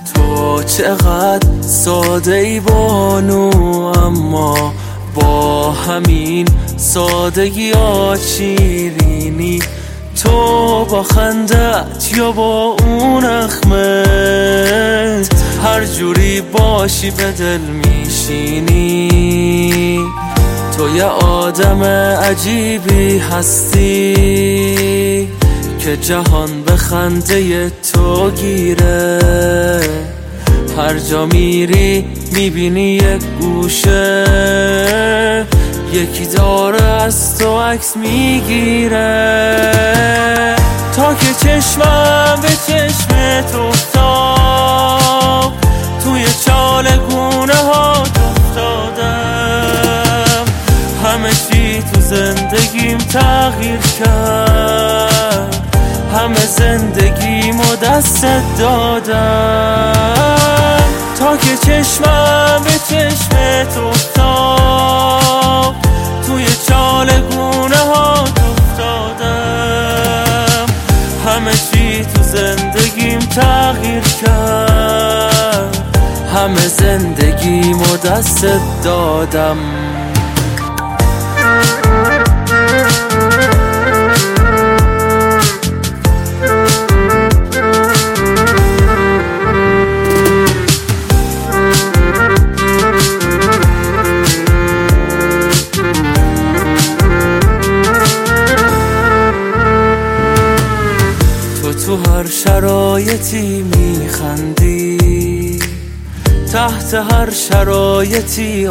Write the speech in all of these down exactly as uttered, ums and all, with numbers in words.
تو چقدر ساده ای بانو، اما با همین سادگی ها شیرینی. تو با خندت یا با اون اخمت هر جوری باشی به دل میشینی. تو یه آدم عجیبی هستی که جهان به خنده تو گیره. هر جا میری میبینی یک گوشه یکی داره از تو عکس میگیره. تا که چشمم به چشمت افتاد توی چالگونه ها افتادم. همه چی تو زندگیم تغییر کرد، همه زندگیمو دستت دادم. تا که چشمم به چشمت افتاد توی چالگونه ها افتادم. همه چی تو زندگیم تغییر کرد، همه زندگیمو دستت دادم. تو هر شرایطی میخندی، تحت هر شرایطی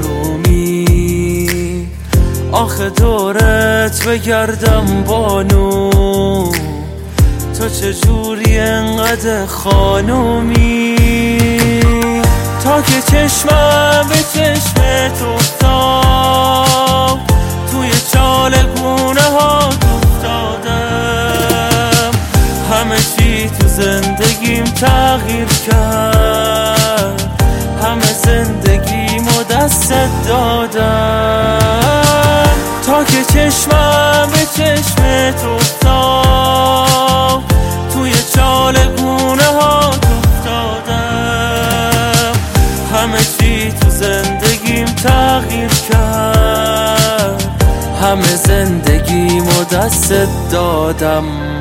آرومی. آخه دورت بگردم بانو، تو چجوری انقدر خانومی؟ تا که چشمم به چشمت افتاد توی چالگونه ها افتادم. همه چی تو زندگیم تغییر کرد، همه زندگیمو دستت دادم. تا که چشمم به چشمت افتاد توی چالگونه ها افتادم. همه چی تو زندگیم تغییر کرد، همه زندگیمو دستت دادم.